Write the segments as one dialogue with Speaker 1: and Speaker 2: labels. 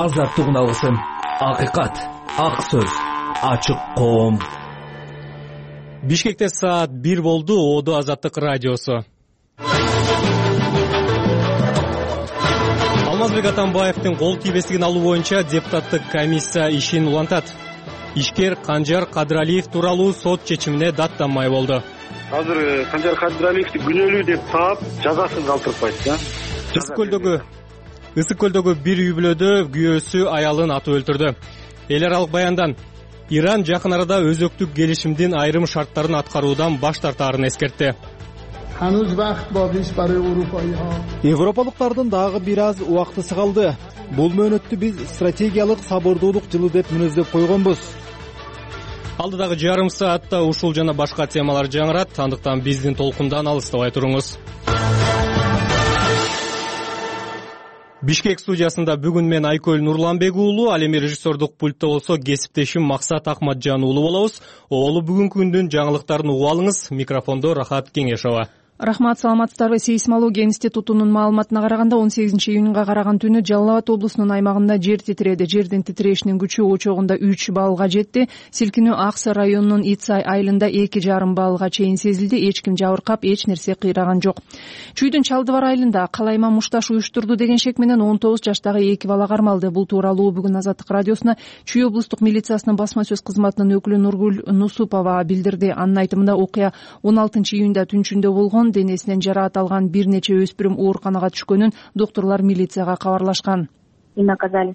Speaker 1: азаттык уналгысын, акыйкат, ак сөз, ачык коом.
Speaker 2: Бишкекте саат 1 болду. Оодо Азаттык радиосу. Алмазбек Атамбаевдин кол тийбестигин алуу боюнча депутаттык комиссия ишин улантат. Ишкер Канжар Кадыралиев тууралуу сот чечимине даттанмай болду.
Speaker 3: Азыр Канжар Кадыралиевди күнөөлүү деп таап, жазасын калтырбайт да. Ысык көлдөгү бир үй бүлөдө күйөөсү аялын атып өлтүрдү. Эл аралык баяндан Иран жакын арада өзөктүк келишимдин айрым шарттарын аткаруудан баш тартаарын эскертти.
Speaker 4: Европалыктардын дагы бир аз убактысы калды. Бул мөөнөттү биз стратегиялык сабырдуулук жылы деп мүнөздөп койгонбуз.
Speaker 2: Алдыдагы жарым саатта ушул жана башка темалар жаңырат, андыктан биздин толкундан алыстабай туруңуз. Бишкек студиясында бүгүн мен Айкөл Нурланбек уулу, ал эми режиссердук пультта болсо кесиптешим Максат Акматжан уулу болобуз. Оолу бүгүнкү күндүн жаңылыктарын угуп алыңыз. Микрофондо Рахат Кеңешова.
Speaker 5: Рахмат, саламатсыздарбы? Сейсмология институтунун маалыматына караганда 18 июнга караган түнү Жалал Абад облусунун аймагында жер титиреди. Жердин титирешинин күчү очогунда 3 баллга жетти. Силкинүү Аксы районунун Ицай айылында 2,5 баллга чейин сезилди. Эч ким жабыркап, эч нерсе кыйраган жок. Чүйдүн Чалдыбар айылында калайма мушташ уюштурду деген шек менен 19 жаштагы 2 бала кармалды. Бул тууралуу бүгүн Азаттык радиосуна Чүй облустук милициясынын басма сөз кызматынын өкүлү Нургүл Нусупова билдирди. Анын айтымында окуя 16 июнда түнчүндө болгон. Денесинен жараат алган бир нече өспүрүм ооруканага түшкөнүн доктурлар милицияга кабарлашкан.
Speaker 6: Им оказались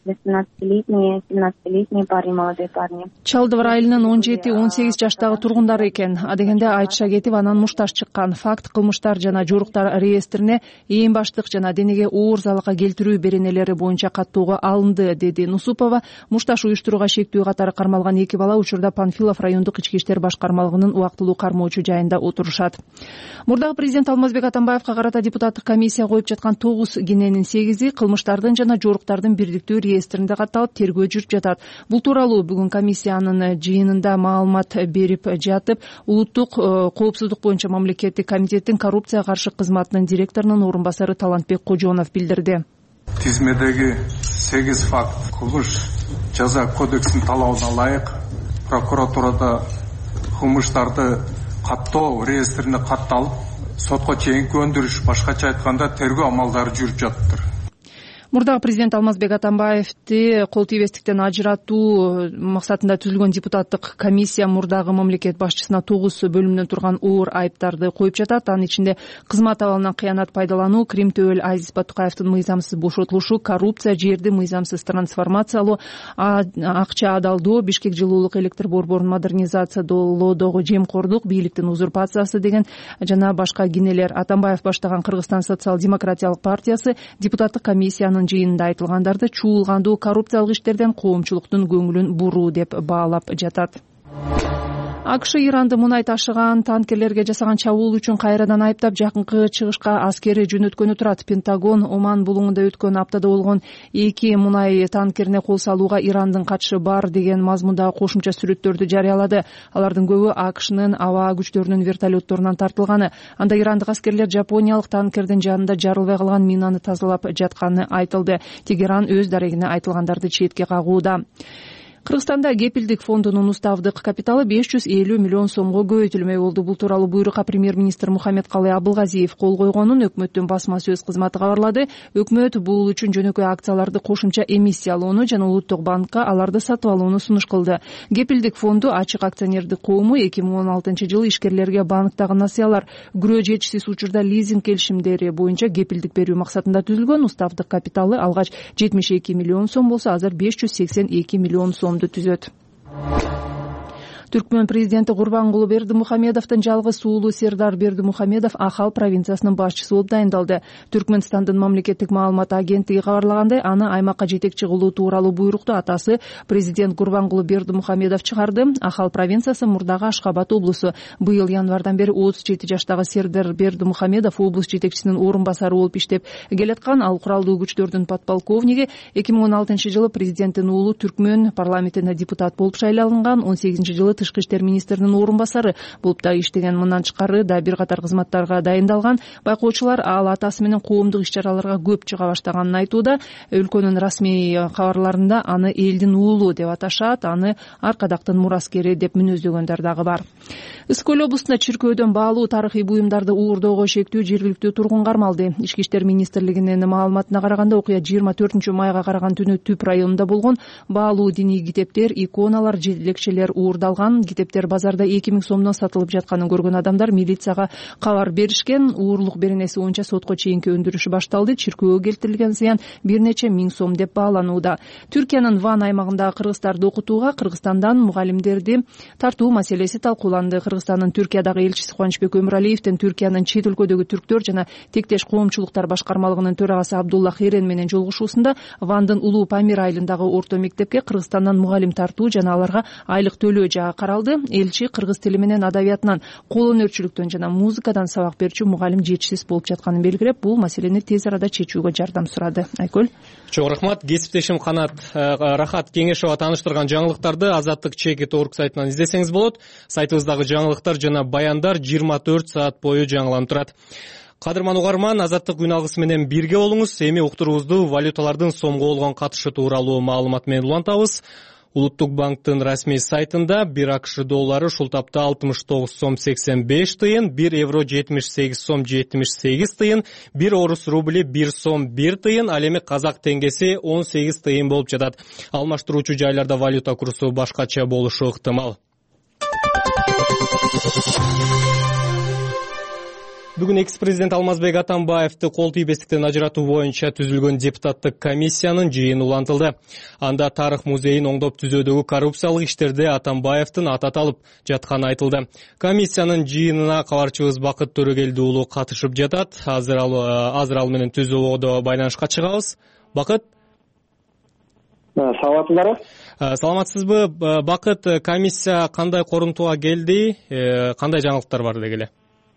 Speaker 6: 17-летние парни, молодые парни.
Speaker 5: Чалдыбар айылынын 17-18 жаштагы тургундары экен. Адегенде айтыша кетип, анан мушташ чыккан. Факт кылмыштар жана жоруктар реестрине ээн баштык жана денеге оор залалга келтирүү беренелери боюнча каттоого алынды, деди Нусупова. Мушташ уюштурууга шектүү катары кармалган 2 бала учурда Панфилов райондук ички иштер башкармалыгынын убактылуу кармоочу жайында отурушат. Мурдагы президент Алмазбек Атамбаевга карата депутаттык комиссия коюп жаткан 9 кененин 8-и кылмыштардын жана жоруктардын бирдиктүү реестринде катталып тергөө жүрүп жатат. Бул тууралуу бүгүн комиссиянын жыйынында маалымат берип жатып, улуттук коопсуздук боюнча мамлекеттик комитеттин коррупцияга каршы кызматынын директорунун орун басары Талантбек Кожонов билдирди.
Speaker 7: Тизмедеги 8 факт кылмыш жаза кодексинин талабына ылайык прокуратурада кылмыштарды каттоо реестрине катталып, сотко чейинки өндүрүш, башкача айтканда тергөө амалдары жүрүп жатыптыр.
Speaker 5: Мурдагы президент Алмазбек Атамбаевди кол тийбестиктен ажыратуу максатында түзүлгөн депутаттык комиссия мурдагы мамлекет башчысына 9 бөлүмдөн турган оор айыптарды коюп жатат. Анын ичинде кызмат абалынан кыянат пайдалануу, Крим төбөл Азиз Батукаевдин мыйзамсыз бошотулушу, коррупция, жерди мыйзамсыз трансформациялоо, акча адалдоо, Бишкек жылуулук электр борборун модернизациялоодогу жемкордук, бийликтин узурпациясы деген жана башка кенелер. Атамбаев баштаган Кыргызстан социал-демократиялык партиясы депутаттык комиссиянын жыйынында айтылгандарды чуулгандуу коррупциялык иштерден коомчулуктун көңүлүн буруу деп баалап жатат. АКШ Иранды мунай ташыган танкерлерге жасаган чабуул үчүн кайрадан айыптап, жакынкы чыгышка аскери жөнөткөнү турат. Пентагон Оман булуңунда өткөн аптада болгон 2 мунай танкерине кол салууга Ирандын катышы бар деген мазмундагы кошумча сүрөттөрдү жарыялады. Алардын көбү АКШнын аба күчтөрүнүн вертолетторунан тартылганы. Анда ирандык аскерлер жапониялык танкердин жанында жарылбай калган минаны тазалап жатканы айтылды. Тегеран өз дарегине айтылгандарды четке кагууда. Кыргызстанда кепилдик фондунун уставдык капиталы 550 миллион сомго көбөйтүлмөй болду. Бул тууралуу буйрукка премьер-министр Мухаммедкалый Абылгазиев кол койгонун өкмөттүн басма сөз кызматы кабарлады. Өкмөт бул үчүн жөнөкөй акцияларды кошумча эмиссиялоону жана улуттук банкка аларды сатып алууну сунуш кылды. Кепилдик фонду ачык акционердик коому 2016 жылы ишкерлерге банктагы насыялар, күрөө жетишсиз учурда лизинг келишимдери боюнча кепилдик берүү максатында түзүлгөн. Уставдык капиталы алгач 72 миллион сом болсо, азыр 582 миллион сом түзөт. Түркмөн президенти Курбангулы Бердимухамедовдун жалгыз уулу Сердар Бердимухамедов Ахал провинциясынын башчысы болуп дайындалды. Түркмөнстандын мамлекеттик маалымат агенттиги кабарлагандай, аны аймакка жетекчи кылуу тууралуу буйрукту атасы президент Курбангулы Бердимухамедов чыгарды. Ахал провинциясы мурдагы Ашкабад облусу. Быйыл январдан бери 37 жаштагы Сердар Бердимухамедов облус жетекчисинин орун басары болуп иштеп келаткан. Ал куралдуу күчтөрдүн подполковниги. 2016 жылы президенттин уулу Түркмөн парламентине депутат болуп шайланган. 18 жылы тышкы иштер министринин орун басары болуп да иштеген. Мындан тышкары да бир катар кызматтарга дайындалган. Байкоочулар ал атасы менен коомдук иш-чараларга көп чыга баштаганын айтууда. Өлкөнүн расмий кабарларында аны элдин уулу деп аташат, аны аркадактын мураскери деп мүнөздөгөндөр дагы бар. Ысык Көл облусунда чиркөөдөн баалуу тарыхый буюмдарды уурдоого шектүү жергиликтүү тургун кармалды. Ички иштер министрлигинин маалыматына караганда, окуя 24 майга караган түнү Түп районунда болгон. Баалуу диний китептер, иконалар, лекчелер уурдалган. Китептер базарда 2000 сомдон сатылып жатканын көргөн адамдар милицияга кабар беришкен. Уурлук беренеси боюнча сотко чейинки өндүрүш башталды. Чиркөөгө келтирилген зыян бир нече миң сом деп бааланууда. Түркиянын Ван аймагындагы кыргыздарды окутууга Кыргызстандан мугалимдерди тартуу маселеси талкууланды. Кыргызстандын Түркиядагы элчиси Кубанычбек Өмүралиевдин Түркиянын чет өлкөдөгү түрктөр жана тектеш коомчулуктар башкармалыгынын төрагасы Абдулла Херен менен жолугушуусунда Вандын Улуу Памир айылындагы орто мектепке Кыргызстандан мугалим тартуу жана аларга айлык төлөө жагы каралды. Элчи кыргыз тили менен адабиятынан, кол өнөрчүлүктөн жана музыкадан сабак берүүчү мугалим жетишсиз болуп жатканын белгилеп, бул маселени тез арада чечүүгө жардам сурады. Айкөл.
Speaker 2: Чоң рахмат. Кесиптешим Рахат Кеңешова тааныштырган жаңылыктарды Азаттык Чекит орг сайтынан издесеңиз болот. Сайтыбыздагы жаңылыктар жана баяндар 24 саат бою жаңыланып турат. Кадырман угарман, Азаттык күн алгысы менен бирге болуңуз. Эми уктуруубузду валюталардын сомго болгон катышы тууралуу маалымат менен улантабыз. Улуттук банктын расмий сайтында 1 АКШ доллары ушул тапта 69 сом 85 тыйын, 1 евро 78 сом 78 тыйын, 1 орус рубли 1 сом 1 тыйын, ал эми казак теңгеси 18 тыйын болуп жатат. Алмаштыруучу жайларда валюта курсу башкача болушу ыктымал. Бүгүн экс-президент Алмазбек Атамбаевди кол тийбестиктен ажыратуу боюнча түзүлгөн депутаттык комиссиянын жыйыны улантылды. Анда тарых музейин оңдоп түзөөдөгү коррупциялык иштерде Атамбаевдин аты аталып жатканы айтылды. Комиссиянын жыйынына кабарчыбыз Бакыт Төрөгелди уулу катышып жатат. Азыр ал менен түз убодо байланышка чыгабыз. Бакыт.
Speaker 8: Саламатсыздарбы?
Speaker 2: Саламатсызбы? Бакыт, комиссия кандай корунтуга келди? Кандай жаңылыктар бар дегиле?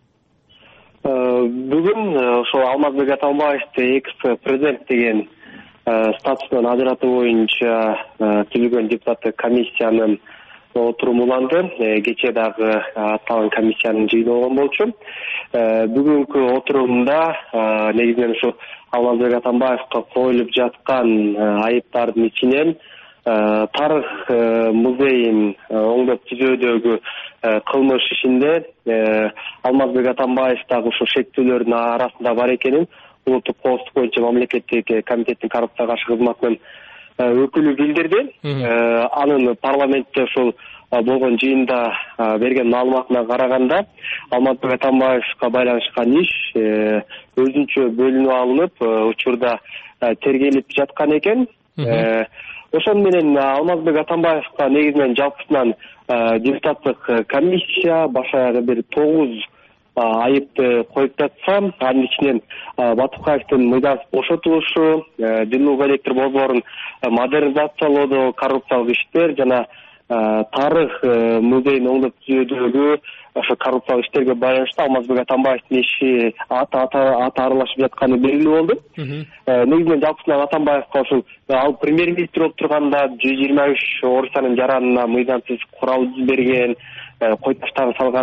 Speaker 8: Бүгүн ошол Алмазбек Атамбаевди экс-президент деген статусунан ажыратуу боюнча түзүлгөн депутаттык комиссиянын отуруму уланды. Кечээ дагы аталган комиссиянын жыйыны болгон болчу. Бүгүнкү отурумда негизинен ушу Алмазбек Атамбаевга коюлуп жаткан айыптардын ичинен тарых музейин оңдоп түзөөдөгү кылмыш ишинде Алмазбек Атамбаев дагы ушул шектүүлөрдүн арасында бар экенин улуттук коопсуздук боюнча мамлекеттик комитеттин коррупцияга каршы кызматынын өкүлү билдирди. Анын парламентте ушул болгон жыйында берген маалыматына караганда Алмазбек Атамбаевга байланышкан иш өзүнчө бөлүнүп алынып учурда тергелип жаткан экен. Ошон менен Алмазбек Атамбаевга негизинен жалпысынан депутаттык комиссия баш аягы бир 9 айыпты коюп жатса, анын ичинен Батукаевдин мыйдансыз бошотулушу, жылуу электр борборун модернизациялоодо коррупциялык иштер жана тарых музейин оңдоп түзөөдөгү ошо коррупциялык иштерге байланыштуу Алмазбек Атамбаевдин иши аты аралашып жатканы белгилүү болду. Негизинен жалпысынан Атамбаевга ушул ал премьер-министр болуп турганда 123 Орусиянын жаранына мыйдансыз курал берген, кой таштарын салган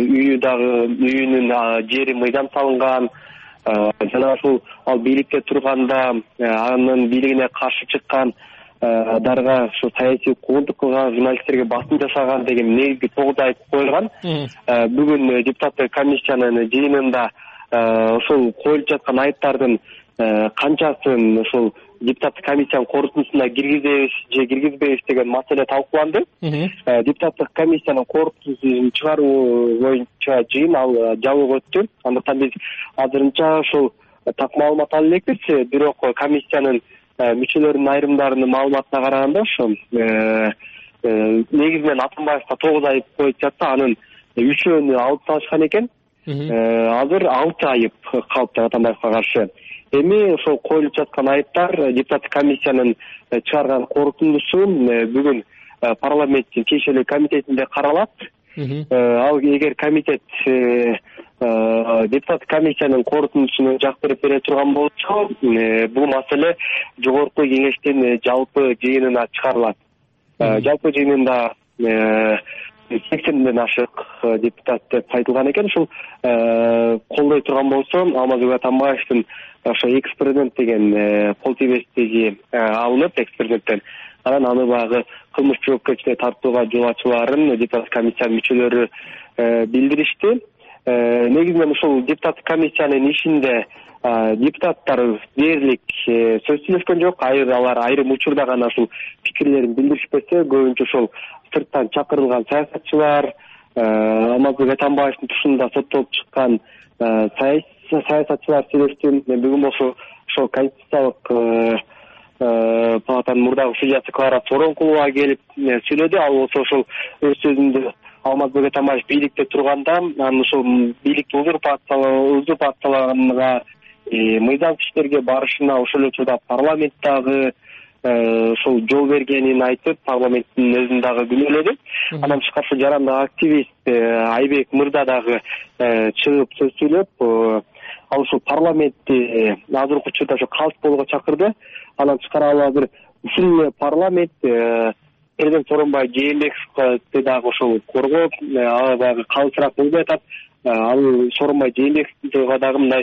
Speaker 8: үйүнүн жери мыйдан салынган, жана ушул ал бийликте турганда анын бийлигине каршы чыккан дарга ушу саясий куугунтук кылган, журналисттерге басым жасаган деген негизги 9 айып коюлган. Бүгүн депутаттык комиссиянын жыйынында ушул коюлуп жаткан айыптардын канчасын ушул депутаттык комиссиянын корутундусуна киргизебиз же киргизбейбиз деген маселе талкууланды. Депутаттык комиссиянын корутундусун чыгаруу боюнча жыйын ал жабык өттү. Андыктан биз азырынча ушул так маалымат ала элекпиз. Бирок комиссиянын мүчөлөрүнүн айрымдарынын маалыматына караганда ошо негизинен Атамбаевга 9 айып коюп жатса, анын 3-өөнү алып салышкан экен. Азыр 6 айып калыпты Атамбаевга каршы. Эми ошол коюлуп жаткан айыптар депутаттык комиссиянын чыгарган корутундусу бүгүн парламенттин тиешелүү комитетинде каралат. Ал эгер комитет депутаттык комиссиянын корутундусуна жактырып бере турган болсо, бул маселе жогорку кеңештин жалпы жыйынына чыгарылат. Жалпы жыйынында 80ден ашык депутат деп айтылган экен. Ушул колдой турган болсо Алмазбек Атамбаевдин ошо экс президент деген кол тийбестиги алынып экс-президенттен анан аны баягы кылмыш жоопкерчиликке тартууга жол ачууларын депутат комиссиянын мүчөлөрү билдиришти. Негизинен ушул депутат комиссиянын ишинде депутаттар дээрлик сөз сүйлөшкөн жок. Алар айрым учурда гана ушул пикирлерин билдиришпесе, көбүнчө ушул сырттан чакырылган саясатчылар, Алмазбек Атамбаевдин тушунда соттолуп чыккан саясатчылар сүйлөштү. Мен бүгүн болсо ошол конституциялык палатанын мурдагы судьясы Клара Цоронкулова келип сүйлөдү. Ал болсо ошол өз сөзүндө Алмазбек Атамбаев бийликте турганда, анын ушул бийликти узурпациялаганга, мыйзам иштерге барышына, ошол эле учурда парламенттагы ошол жол бергенин айтып, парламенттин өзүн дагы күнөөлөдү. Андан тышкары жарандык активист Айбек Мырза дагы чыгып сөз сүйлөп, ал ушул парламентти азыркы учурда ошо калыс болууга чакырды. Андан тышкары ал азыр ушул эле парламент президент Сооронбай Жээнбековди дагы ошол коргоп, баягы калысыраак болбой атат. Ал Сооронбай Жээнбековго дагы мындай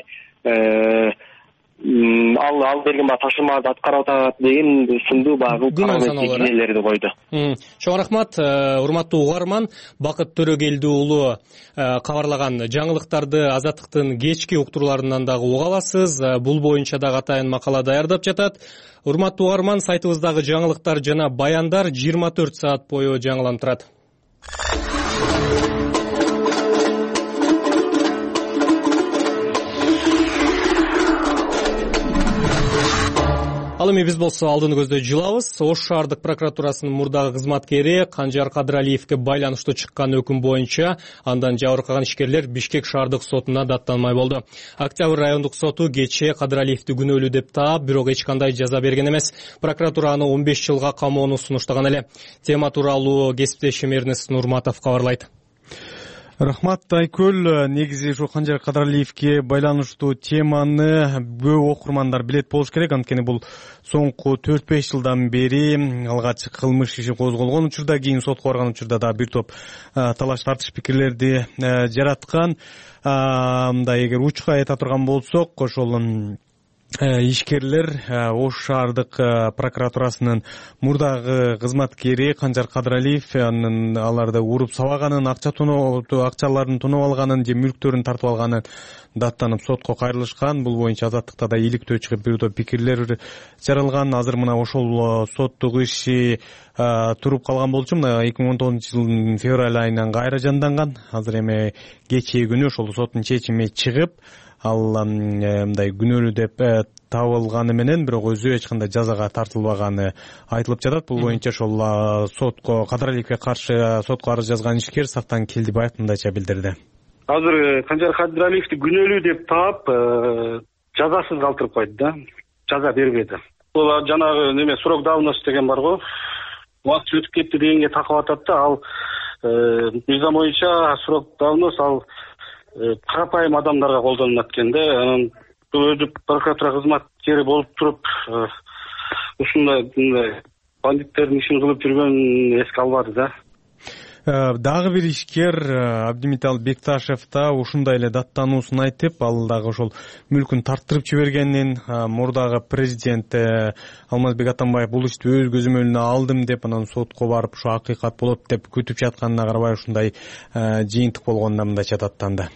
Speaker 8: ал берген тапшырмаларды аткарып атат деген сындуу баягы күнөөлөрдү койду.
Speaker 2: Чоң рахмат, урматтуу угарман. Бакыт Төрөгелди уулу кабарлаган жаңылыктарды Азаттыктын кечки уктурууларынан дагы уга аласыз. Бул боюнча дагы атайын макала даярдап жатат. Урматтуу угарман, сайтыбыздагы жаңылыктар жана баяндар 24 саат бою жаңыланып турат. Ал эми биз болсо алдыны көздөй жылабыз. Ош шаардык прокуратурасынын мурдагы кызматкери Канжар Кадыралиевге байланыштуу чыккан өкүм боюнча андан жабыркаган ишкерлер Бишкек шаардык сотуна даттанмай болду. Октябрь райондук соту кечээ Кадыралиевди күнөөлүү деп таап, бирок эч кандай жаза берген эмес. Прокуратура аны 15 жылга камоону сунуштаган эле. Тема тууралуу кесиптешим Эрнест Нурматов кабарлайт.
Speaker 3: Рахмат Айкөл. Негизи ушу Канжар Кадыралиевге байланыштуу теманы көп окурмандар билет болуш керек. Анткени бул соңку 4-5 жылдан бери алгач кылмыш иши козголгон учурда, кийин сотко барган учурда да бир топ талаш тартыш пикирлерди жараткан. Мындай эгер учка айта турган болсок, ошол ишкерлер Ош шаардык прокуратурасынын мурдагы кызматкери Канжар Кадыралиев аларды уруп сабаганын, акчаларын тоноп алганын же мүлктөрүн тартып алганын даттанып сотко кайрылышкан. Бул боюнча Азаттыкта да иликтөө чыгып бир топ пикирлер жаралган. Азыр мына ошол соттук иши туруп калган болчу. Мына 2019-жылдын февраль айынан кайра жанданган. Азыр эми кечээ күнү ошол соттун чечими чыгып, ал мындай күнөөлүү деп табылганы менен бирок өзү эч кандай жазага тартылбаганы айтылып жатат. Бул боюнча ошол сотко Кадыралиевге каршы сотко арыз жазган ишкер Сактан Келдибаев мындайча билдирди.
Speaker 9: Азыр Канжар Кадыралиевди күнөөлүү деп таап, жазасыз калтырып койду да. Жаза бербеди. Бул жанагы неме срок давности деген бар го. Убакыт өтүп кетти дегенге такып атат да. Ал мыйзам боюнча срок давность ал карапайым адамдарга колдонулат экен да. Анан өзү прокуратура кызматкери болуп туруп ушундай бандиттердин ишин кылып жүргөнүн эске албады да.
Speaker 3: Дагы бир ишкер Абдимитал Бекташев да ушундай эле даттануусун айтып, ал дагы ошол мүлкүн тарттырып жибергенин, мурдагы президент Алмазбек Атамбаев бул ишти өз көзөмөлүнө алдым деп, анан сотко барып ушу акыйкат болот деп күтүп жатканына карабай ушундай жыйынтык болгонуна мындайча даттанды.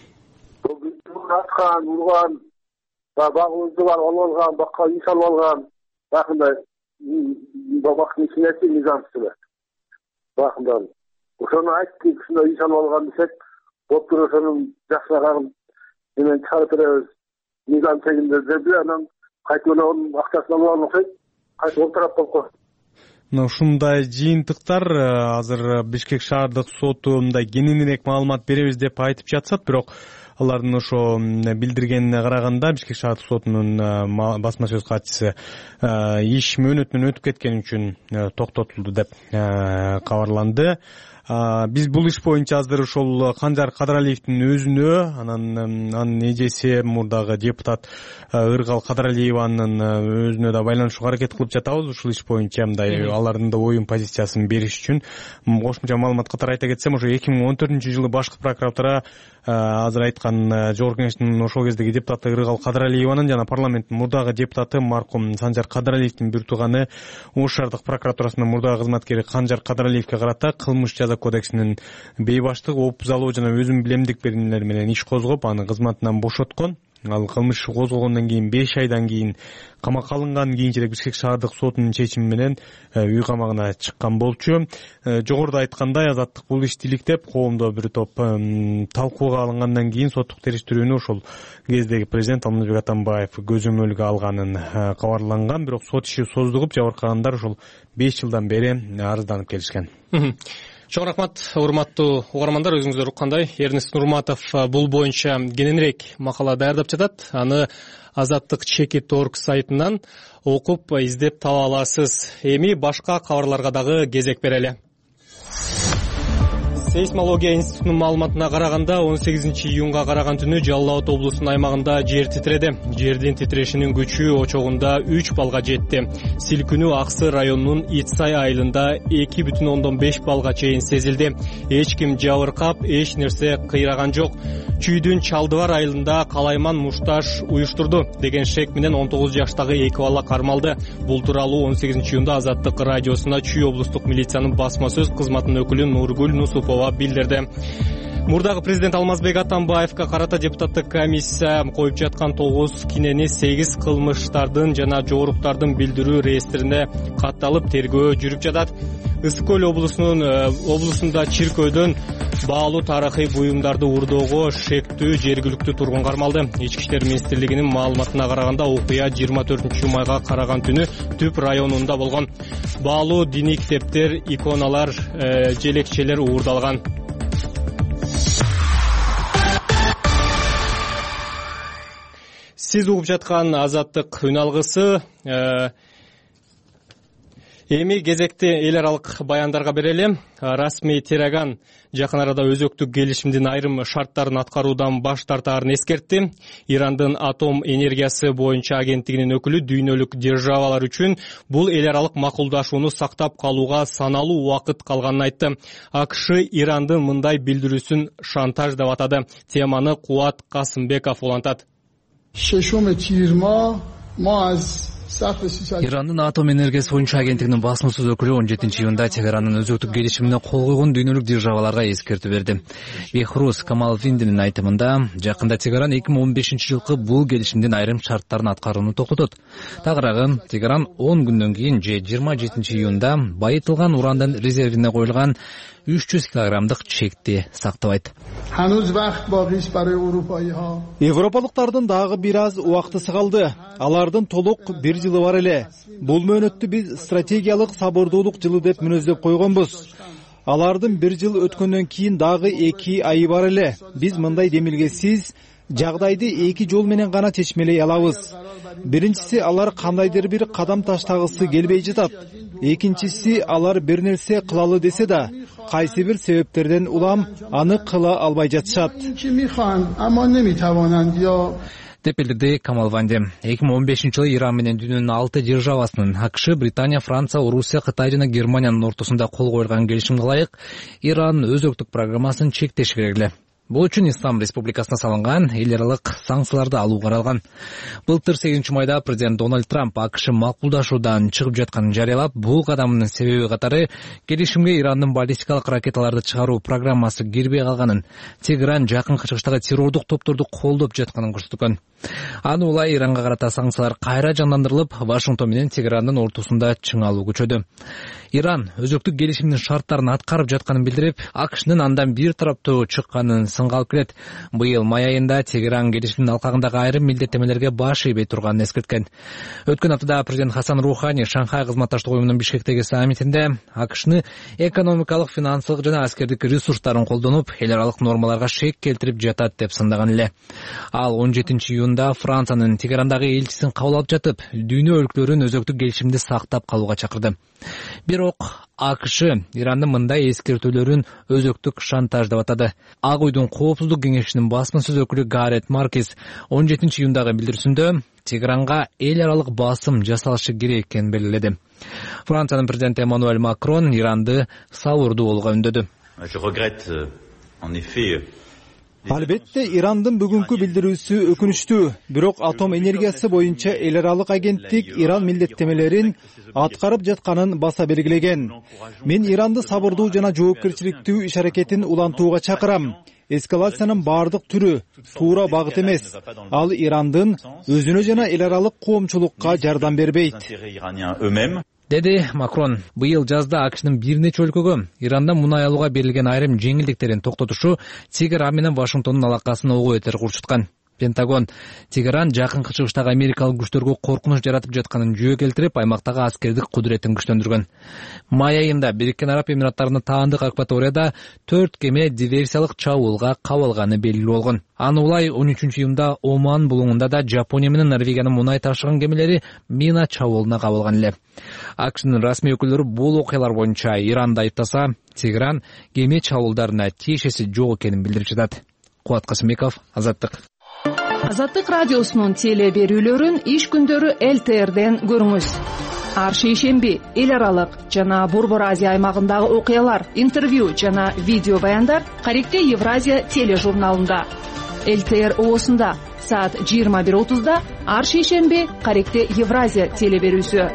Speaker 10: Аткан, урган, багыбызды бар алган, бакка иш алып алган, бакындай бактын ичинде мыйзамчылар. Бакындан ошону айтты, ушундай иш алып алган десек, доктор ошонун жакшыраган менен чыгарып беребиз. Мыйзам чегинде деди, анан кайтып онун акчасын алып алган окшойт, кайтып олтурап койгон.
Speaker 3: Ушундай жыйынтыктар азыр Бишкек шаардык соту мындай кененирээк маалымат беребиз деп айтып жатышат, бирок алардын ошо билдиргенине караганда Бишкек шаардык сотунун басма сөз катчысы иш мөөнөтүнөн өтүп кеткени үчүн токтотулду деп кабарланды. Биз бул иш боюнча азыр ошол Канжар Кадыралиевдин өзүнө, анын эжеси мурдагы депутат Ыргал Кадыралиеванын өзүнө да байланышууга аракет кылып жатабыз. Ушул иш боюнча мындай алардын да оюн позициясын бериш үчүн кошумча маалымат катары айта кетсем, ошо 2014-жылы башкы прокуратура азыр айткан жогорку кеңештин ошол кездеги депутаты Ыргал Кадыралиеванын жана парламенттин мурдагы депутаты маркум Санжар Кадыралиевдин бир тууганы Ош шаардык прокуратурасынын мурдагы кызматкери Канжар Кадыралиевге карата кылмыш жаза кодексинин бейбаштык, опузалоо жана өзүм билемдик беренелер менен иш козгоп, аны кызматынан бошоткон. Ал кылмыш козголгондон кийин 5 айдан кийин камакка алынган, кийинчерээк Бишкек шаардык сотунун чечими менен үй камагына чыккан болчу. Жогоруда айткандай, азаттык бул ишти иликтеп, коомдо бир топ талкууга алынгандан кийин соттук териштирүүнү ошол кездеги президент Алмазбек Атамбаев көзөмөлгө алганын кабарланган. Бирок сот иши создугуп, жабыркагандар ошол 5 жылдан бери арызданып келишкен.
Speaker 2: Чоң рахмат, урматтуу угармандар. Өзүңүздөр уккандай, Эрнест Нурматов бул боюнча кененирээк макала даярдап жатат. Аны Азаттык.org сайтынан окуп, издеп таба аласыз. Эми башка кабарларга дагы кезек берели. Сейсмология институтунун маалыматына караганда 18-июнга караган түнү Жалал Абад облусунун аймагында жер титреди. Жердин титрешинин күчү очогунда 3 балга жетти. Силкүнүү Аксы районунун Итсай айылында 2,5 балга чейин сезилди. Эч ким жабыркап, эч нерсе кыйраган жок. Чүйдүн Чалдыбар айылында калайман мушташ уюштурду деген шек менен 19 жаштагы 2 бала кармалды. Бул тууралуу 18-июнда Азаттык радиосуна Чүй облустук милициянын басма сөз кызматынын өкүлү Нургүл Нусупова билдирди. Мурдагы президент Алмазбек Атамбаевга карата депутаттык комиссия коюп жаткан 9 кинени 8 кылмыштардын жана жоруктардын билдирүү реестрине катталып тергөө жүрүп жатат. Ысык Көл облусунда чиркөөдөн баалуу тарыхый буюмдарды урдоого шектүү жергиликтүү тургун кармалды. Ички иштер министрлигинин маалыматына караганда окуя 24-майга караган түнү Түп районунда болгон. Баалуу диний китептер, иконалар, желекчелер уурдалган. Сиз угуп жаткан Азаттык үн алгысы. Эми кезекти эл аралык баяндарга берели. Расмий Тераган жакын арада өзөктүк келишимдин айрым шарттарын аткаруудан баш тартаарын эскертти. Ирандын атом энергиясы боюнча агенттигинин өкүлү дүйнөлүк державалар үчүн бул эл аралык макулдашууну сактап калууга саналуу убакыт калганын айтты. АКШ Ирандын мындай билдирүүсүн шантаж деп атады. Теманы Кубат Касымбеков улантат.
Speaker 11: Ирандын атом энергиясы боюнча агенттигинин басма сөз өкүлү 17-июнда Тегерандын өзөктүк келишимине кол койгон дүйнөлүк державаларга эскертүү берди. Бехрус Камалвиндинин айтымында, жакында Тегеран 2015-жылкы бул келишимдин айрым шарттарын аткарууну токтотот. Тагыраагы, Тегеран 10 күндөн кийин же 27-июнда байытылган урандын резервине коюлган 300 килограммдык чекти сактабайт.
Speaker 4: Европалыктардын дагы бир аз убактысы калды. Алардын толук 1 жылы бар эле. Бул мөөнөттү биз стратегиялык сабырдуулук жылы деп мүнөздөп койгонбуз. Алардын 1 жыл өткөндөн кийин дагы 2 айы бар эле. Биз мындай демилгесиз жагдайды 2 жол менен гана чечмелей алабыз. Биринчиси, алар кандайдыр бир кадам таштагысы келбей жатат. Экинчиси, алар бир нерсе кылалы десе да, кайсы бир себептерден улам аны кыла албай жатышат.
Speaker 11: деп билдирди Камалванди. 2015-жылы Иран менен дүйнөнүн 6 державасынын АКШ, Британия, Франция, Орусия, Кытай жана Германиянын ортосунда кол койгон келишимге ылайык Иран өзөктүк программасын чектеш керек эле. Бул үчүн Ислам Республикасына салынган эл аралык санкцияларды алуу каралган. Былтыр 8-майда президент Дональд Трамп АКШ макулдашуудан чыгып жатканын жарыялап, бул кадамдын себеби катары келишимге Ирандын баллистикалык ракеталарды чыгаруу программасы кирбей калганын, Тегеран жакынкы чыгыштагы террордук топторду колдоп жатканын көрсөткөн. Аны улай Иранга карата санкциялар кайра жандандырылып, Вашингтон менен Тегерандын ортосунда чыңалуу күчөдү. Иран өзөктүк келишимдин шарттарын аткарып жатканын билдирип, АКШнын андан бир тараптуу чыкканын сынга алып келет. Быйыл май айында Тегеран келишимдин алкагындагы айрым милдеттенмелерге баш ийбей турганын эскерткен. Өткөн аптада президент Хасан Рухани Шанхай кызматташтык уюмунун Бишкектеги саммитинде АКШны экономикалык, финансылык жана аскердик ресурстарын колдонуп, эл аралык нормаларга шек келтирип жатат деп сындаган эле. Ал 17 июнда Франциянын Тегерандагы элчисин кабыл алып жатып, дүйнө өлкөлөрүн өзөктүк келишимди сактап калууга чакырды. Бирок АКШ Ирандын мындай эскертүүлөрүн өзөктүк шантаж деп атады. Ак уйдун коопсуздук кеңешинин басма сөз өкүлү Гарет Маркес 17 июндагы билдирүүсүндө Тегеранга эл аралык басым жасалышы керек экенин белгиледи. Франциянын президенти Эммануэль Макрон Иранды сабырдуу болууга үндөдү.
Speaker 4: Албетте, Ирандын бүгүнкү билдирүүсү өкүнүчтүү. Бирок атом энергиясы боюнча эл аралык агенттик Иран милдеттемелерин аткарып жатканын баса белгилеген. Мен Иранды сабырдуу жана жоопкерчиликтүү иш аракетин улантууга чакырам. Эскалациянын бардык түрү туура багыт эмес. Ал Ирандын өзүнө жана эл аралык коомчулукка жардам бербейт,
Speaker 11: деди Макрон. Быйыл жазда АКШнын бир нече өлкөгө Ирандан мунай алууга берилген айрым жеңилдиктерин токтотушу Тегеран менен Вашингтондун алакасын ого бетер курчуткан. Пентагон Тегеран жакынкы чыгыштагы америкалык күчтөргө коркунуч жаратып жатканын жөө келтирип, аймактагы аскердик кудуретин күчтөндүргөн. Май айында Бириккен Араб Эмираттарынын таандык акваторияда 4 кеме диверсиялык чабуулга кабылганы белгилүү болгон. Аны улай 13 июнда Оман булуңунда да Жапония менен Норвегиянын мунай ташыган кемелери мина чабуулуна кабылган эле. АКШнын расмий өкүлдөрү бул окуялар боюнча Иранды айыптаса, Тегеран кеме чабуулдарына тиешеси жок экенин билдирип жатат. Кубат Касымбеков, Азаттык.
Speaker 5: Азаттык радиосунун теле берүүлөрүн иш күндөрү ЛТРден көрүңүз. Ар шейшемби эл аралык жана Борбор Азия аймагындагы окуялар, интервью жана видео баяндар Каректе Евразия тележурналында. ЛТР оосунда саат 21:30да ар шейшемби Каректе Евразия теле берүүсү.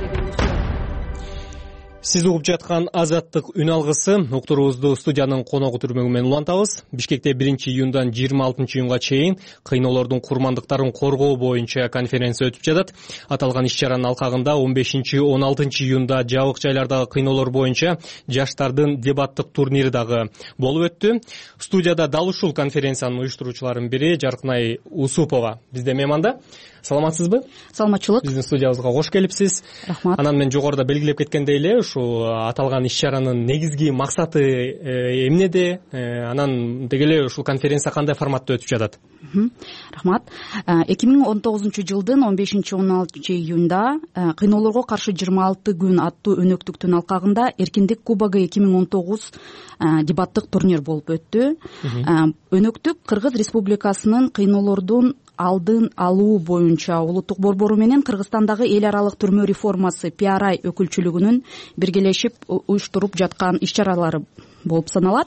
Speaker 2: Сиз угуп жаткан Азаттык үн алгысы. Уктуруубузду студиянын коногу түрмөгү менен улантабыз. Бишкекте 1 июндан 26 июнга чейин кыйноолордун курмандыктарын коргоо боюнча конференция өтүп жатат. Аталган иш-чаранын алкагында 15-16 июнда жабык жайлардагы кыйноолор боюнча жаштардын дебаттык турнири дагы болуп өттү. Студияда дал ушул конференциянын уюштуруучуларынын бири Жаркынай Усупова бизде мейманда. Саламатсызбы?
Speaker 12: Саламатчылык.
Speaker 2: Биздин студиябызга кош келипсиз.
Speaker 12: Рахмат.
Speaker 2: Анан мен жогоруда белгилеп кеткендей эле ушул аталган иш-чаранын негизги максаты эмнеде? Анан деги эле ушул конференция кандай форматта өтүп жатат?
Speaker 12: Рахмат. 2019 жылдын 15-16 июнда кыйноолорго каршы 26 күн аттуу өнөктүктүн алкагында Эркиндик кубогу 2019 дебаттык турнир болуп өттү. Өнөктүк Кыргыз Республикасынын кыйноолордун алдын алуу боюнча улуттук борбору менен Кыргызстандагы эл аралык түрмө реформасы PRI өкүлчүлүгүнүн биргелешип уюштуруп жаткан иш-чаралары болуп саналат.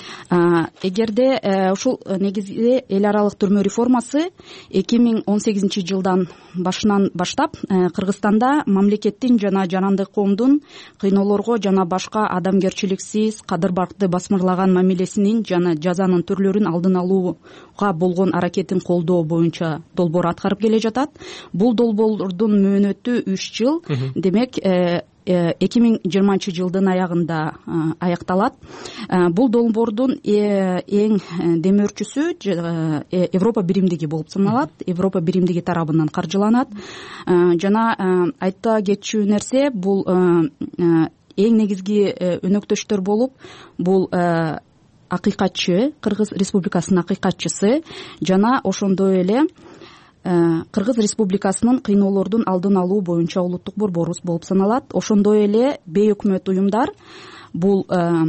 Speaker 12: Эгерде ушул негизги эл аралык түрмө реформасы 2018 жылдан башынан баштап Кыргызстанда мамлекеттин жана жарандык коомдун кыйноолорго жана башка адамгерчиликсиз кадыр-баркты басмырлаган мамилесинин жана жазанын түрлөрүн алдын алууга болгон аракетин колдоо боюнча долбоор аткарып келе жатат. Бул долбоордун мөөнөтү 3 жыл. Демек 2020 жылдын аягында аякталат. Бул долбоордун эң демөөрчүсү Европа биримдиги болуп саналат. Европа биримдиги тарабынан каржыланат. Жана айта кетчү нерсе, бул эң негизги өнөктөштөр болуп, бул акыйкатчы, Кыргыз Республикасынын акыйкатчысы жана ошондой эле Кыргыз Республикасынын кыйноолордун алдын алуу боюнча улуттук борборубуз болуп саналат. Ошондой эле бейөкмөт уюмдар, бул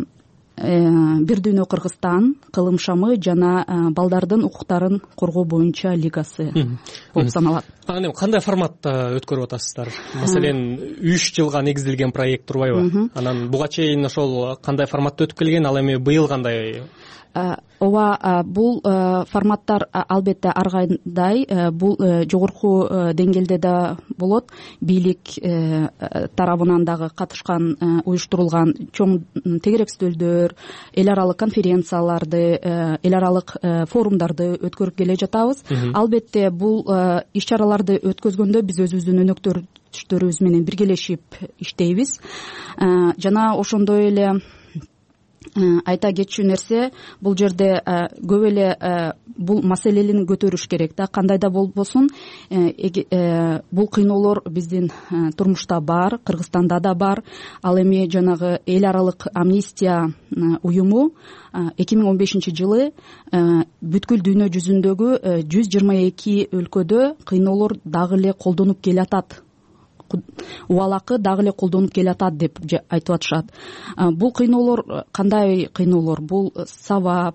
Speaker 12: Бир дүйнө Кыргызстан, Кылым шамы жана балдардын укуктарын коргоо боюнча лигасы болуп саналат.
Speaker 2: Анан эми кандай форматта өткөрүп атасыздар? Маселен, 3 жылга негизделген проект турбайбы? Анан буга чейин ошол кандай форматта өтүп келген, ал эми быйыл кандай?
Speaker 12: Ооба, бул форматтар албетте ар кандай, бул жогорку деңгээлде да болот. Бийлик тарабынан дагы катышкан, уюштурулган чоң тегерек стөлдөр, эл аралык конференцияларды, эл аралык форумдарды өткөрүп келе жатабыз. Албетте бул иш-чараларды өткөзгөндө биз өзүбүздүн өнөктөштөрүбүз менен биргелешип иштейбиз. Жана ошондой эле айта кетчү нерсе, бул жерде көп эле бул маселени көтөрүш керек да. Кандай да болбосун, бул кыйноолор биздин турмушта бар, Кыргызстанда да бар. Ал эми жанагы эл аралык амнистия уюму 2015-жылы бүткүл дүйнө жүзүндөгү 122 өлкөдө кыйноолор дагы эле колдонуп келатат, убалакы дагы эле колдонуп келатат деп айтып атышат. Бул кыйноолор кандай кыйноолор? Бул сабап,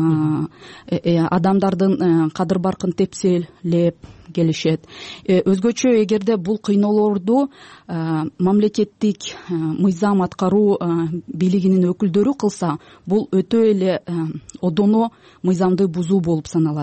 Speaker 12: адамдардын кадыр баркын тепселеп келишет. Өзгөчө эгерде бул кыйноолорду мамлекеттик мыйзам аткаруу бийлигинин өкүлдөрү кылса, бул өтө эле одоно мыйзамды бузуу болуп саналат.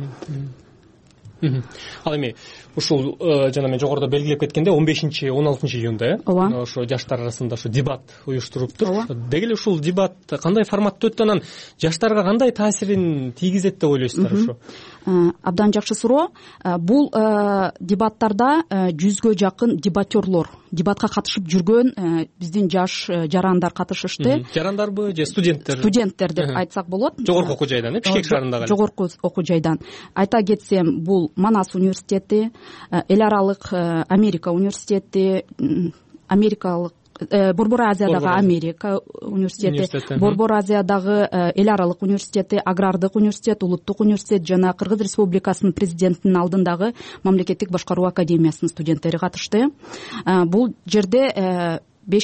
Speaker 2: Ал эми ушул жана мен жогоруда белгилеп кеткендей 15-16 июнда
Speaker 12: ооба
Speaker 2: ошо жаштар арасында ошо дебат уюштуруптур. Деги эле ушул дебат кандай форматта өттү, анан жаштарга кандай таасирин тийгизет деп ойлойсуздар? Ошо
Speaker 12: абдан жакшы суроо. Бул дебаттарда 100гө жакын дебатерлор, дебатка катышып жүргөн биздин жаш жарандар катышышты.
Speaker 2: Жарандарбы же студенттер?
Speaker 12: Студенттер деп айтсак болот.
Speaker 2: Жогорку окуу жайдан, Бишкек шаарындагы.
Speaker 12: Жогорку окуу жайдан. Айта кетсем, бул Манас университети, эл аралык Америка университети, америкалык Борбор Азиядагы Америка университети, Борбор Азиядагы эл аралык университети, Агрардык университет, Улуттук университет жана Кыргыз Республикасынын президентинин алдындагы Мамлекеттик башкаруу академиясынын студенттери катышты. Бул жерде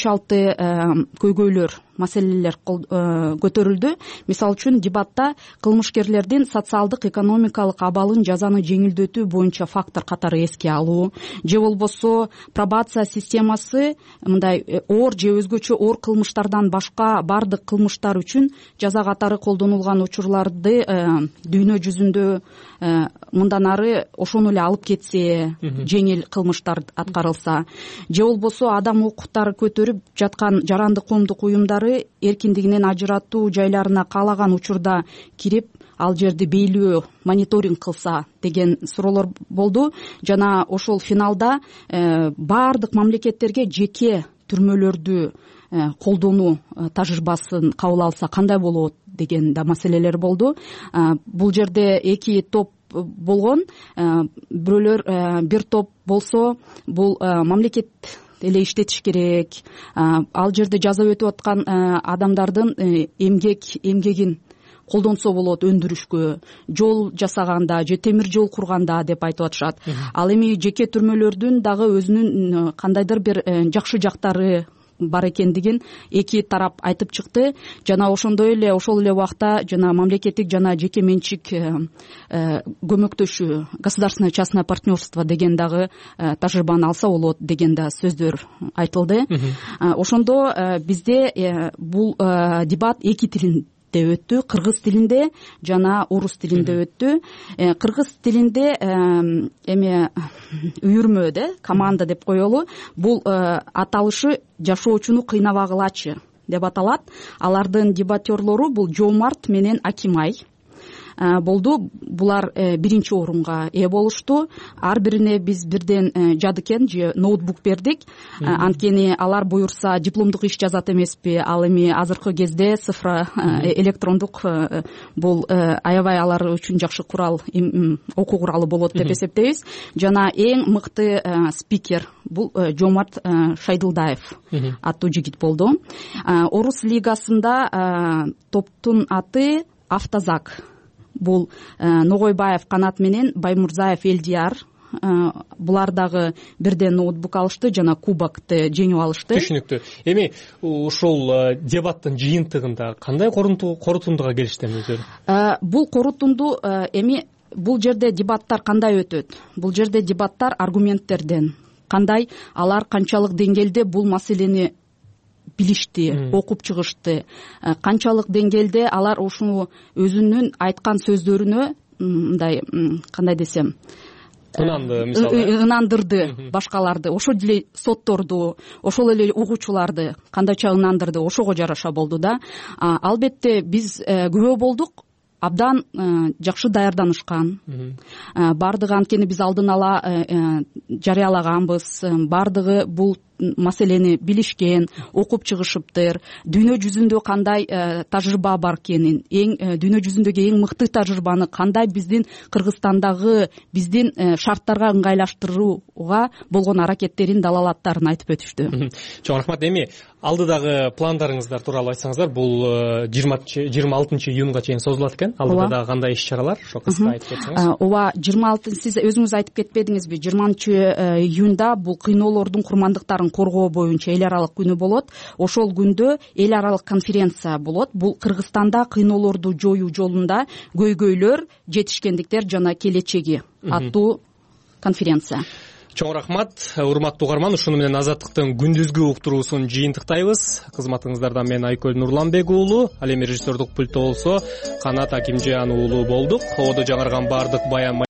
Speaker 12: 5-6 көйгөйлөр, маселелер көтөрүлдү. Мисалы үчүн дебатта кылмышкерлердин социалдык, экономикалык абалын, жазаны жеңилдетүү боюнча фактор катары эске алуу, же болбосо пробация системасы мындай оор же өзгөчө оор кылмыштардан башка бардык кылмыштар үчүн жаза катары колдонулган учурларды дүйнө жүзүндө мындан ары ошону эле алып кетсе, жеңил кылмыштар аткарылса, же болбосо адам укуктары көтөрүп жаткан жарандык коомдук уюмдары эркиндигинен ажыратуу жайларына каалаган учурда кирип, ал жерди бейлөө, мониторинг кылса деген суроолор болду. Жана ошол финалда бардык мамлекеттерге жеке түрмөлөрдү колдонуу тажрыйбасын кабыл алса кандай болот деген да маселелер болду. Бул жерде эки топ болгон. Бирөөлөр, бир топ болсо бул мамлекет эле иштетиш керек, ал жерде жаза өтүп аткан адамдардын эмгегин колдонсо болот өндүрүшкө, жол жасаганда же темир жол курганда деп айтып атышат. Ал эми жеке түрмөлөрдүн дагы өзүнүн кандайдыр бир жакшы жактары бар экендигин эки тарап айтып чыкты. Жана ошондой эле ошол эле убакта жана мамлекеттик жана жеке менчик көмөктөшүү, государственное частное партнерство деген дагы тажрыйбаны алса болот деген да сөздөр айтылды. Ошондо бизде бул дебат эки тилинде өттү, кыргыз тилинде жана орус тилинде өттү. Кыргыз тилинде эме үйүрмө команда деп коелу. Бул аталышы жашоочуну кыйнабагылачы деп аталат. Алардын дебатерлору бул Жомарт менен Акимай болду. Булар биринчи орунга ээ болушту. Ар бирине биз бирден жадыкен же ноутбук бердик. Анткени алар буюрса дипломдук иш жазат эмеспи. Ал эми азыркы кезде цифра электрондук бул аябай алар үчүн жакшы курал, окуу куралы болот деп эсептейбиз. Жана эң мыкты спикер бул Жомарт Шайдылдаев аттуу жигит болду. Орус лигасында топтун аты Автозак. Бул Ногойбаев Канат менен Баймурзаев Элдияр. Булар дагы бирден ноутбук алышты жана кубокты жеңип алышты.
Speaker 2: Түшүнүктүү. Эми ушул дебаттын жыйынтыгында кандай корутундуга келиштиң өзү?
Speaker 12: Бул корутунду эми бул жерде дебаттар кандай өтөт? Бул жерде дебаттар аргументтерден, кандай алар канчалык деңгээлде бул маселени билишти, окуп чыгышты, канчалык деңгээлде алар ушуну өзүнүн айткан сөздөрүнө мындай кандай десем ынандырды башкаларды, ошол эле сотторду, ошол эле угуучуларды кандайча ынандырды, ошого жараша болду да. Албетте биз күбө болдук, абдан жакшы даярданышкан. Бардыгы анткени биз алдын ала жарыялаганбыз. Бардыгы бул маселени билишкен, окуп чыгышыптыр. Дүйнө жүзүндө кандай тажрыйба бар экенин, дүйнө жүзүндөгү эң мыкты тажрыйбаны кандай биздин Кыргызстандагы биздин шарттарга ыңгайлаштырууга болгон аракеттерин, далалаттарын айтып өтүштү.
Speaker 2: Чоң рахмат. Эми алдыдагы пландарыңыздар тууралуу айтсаңыздар, бул 26 июнга чейин созулат экен. Алдыда дагы кандай иш-чаралар, ошо кыска айтып кетсеңиз.
Speaker 12: Ооба, 26 сиз өзүңүз айтып кетпедиңизби? 20 июнда бул кыйноолордун курмандыктарын коргоо боюнча эл аралык күнү болот. Ошол күндө эл аралык конференция болот. Бул Кыргызстанда кыйноолорду жоюу жолунда көйгөйлөр, жетишкендиктер жана келечеги аттуу конференция.
Speaker 2: Чоң рахмат. Урматтуу угарман, ушуну менен Азаттыктын күндүзгү уктуруусун жыйынтыктайбыз. Кызматыңыздарда мен Айкөл Нурланбек уулу, ал эми режиссердук пультта болсо Канат Акимжан уулу болдук. Ободо жаңырган баардык баян